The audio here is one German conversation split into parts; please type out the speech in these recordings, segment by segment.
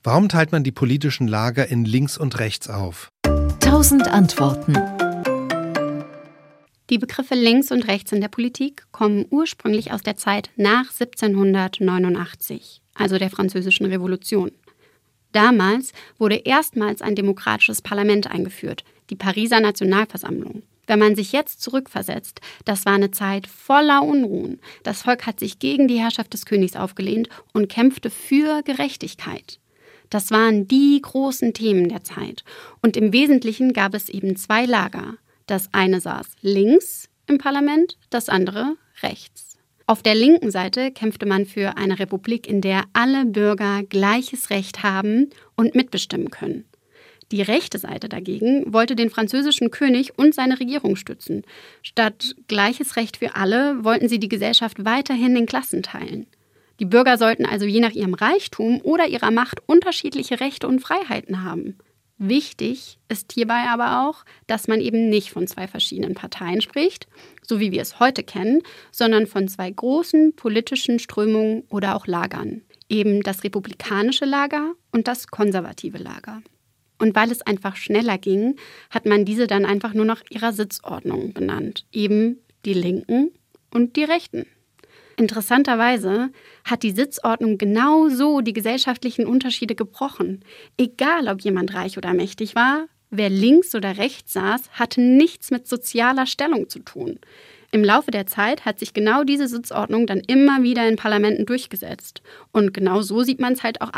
Warum teilt man die politischen Lager in links und rechts auf? 1000 Antworten. Die Begriffe links und rechts in der Politik kommen ursprünglich aus der Zeit nach 1789, also der Französischen Revolution. Damals wurde erstmals ein demokratisches Parlament eingeführt, die Pariser Nationalversammlung. Wenn man sich jetzt zurückversetzt, das war eine Zeit voller Unruhen. Das Volk hat sich gegen die Herrschaft des Königs aufgelehnt und kämpfte für Gerechtigkeit. Das waren die großen Themen der Zeit. Und im Wesentlichen gab es eben zwei Lager. Das eine saß links im Parlament, das andere rechts. Auf der linken Seite kämpfte man für eine Republik, in der alle Bürger gleiches Recht haben und mitbestimmen können. Die rechte Seite dagegen wollte den französischen König und seine Regierung stützen. Statt gleiches Recht für alle wollten sie die Gesellschaft weiterhin in Klassen teilen. Die Bürger sollten also je nach ihrem Reichtum oder ihrer Macht unterschiedliche Rechte und Freiheiten haben. Wichtig ist hierbei aber auch, dass man eben nicht von zwei verschiedenen Parteien spricht, so wie wir es heute kennen, sondern von zwei großen politischen Strömungen oder auch Lagern. Eben das republikanische Lager und das konservative Lager. Und weil es einfach schneller ging, hat man diese dann einfach nur nach ihrer Sitzordnung benannt. Eben die Linken und die Rechten. Interessanterweise hat die Sitzordnung genau so die gesellschaftlichen Unterschiede gebrochen. Egal, ob jemand reich oder mächtig war, wer links oder rechts saß, hatte nichts mit sozialer Stellung zu tun. Im Laufe der Zeit hat sich genau diese Sitzordnung dann immer wieder in Parlamenten durchgesetzt. Und genau so sieht man es halt auch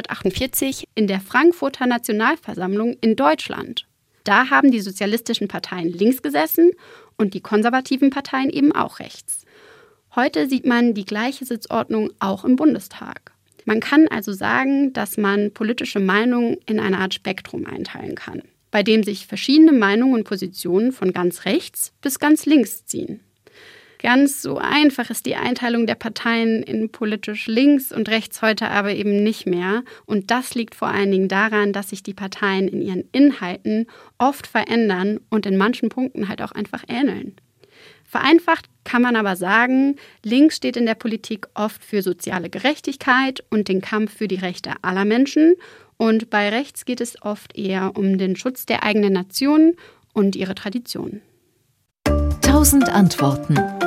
1848 in der Frankfurter Nationalversammlung in Deutschland. Da haben die sozialistischen Parteien links gesessen und die konservativen Parteien eben auch rechts. Heute sieht man die gleiche Sitzordnung auch im Bundestag. Man kann also sagen, dass man politische Meinungen in eine Art Spektrum einteilen kann, bei dem sich verschiedene Meinungen und Positionen von ganz rechts bis ganz links ziehen. Ganz so einfach ist die Einteilung der Parteien in politisch links und rechts heute aber eben nicht mehr. Und das liegt vor allen Dingen daran, dass sich die Parteien in ihren Inhalten oft verändern und in manchen Punkten halt auch einfach ähneln. Vereinfacht kann man aber sagen, links steht in der Politik oft für soziale Gerechtigkeit und den Kampf für die Rechte aller Menschen. Und bei rechts geht es oft eher um den Schutz der eigenen Nation und ihre Traditionen. 1000 Antworten.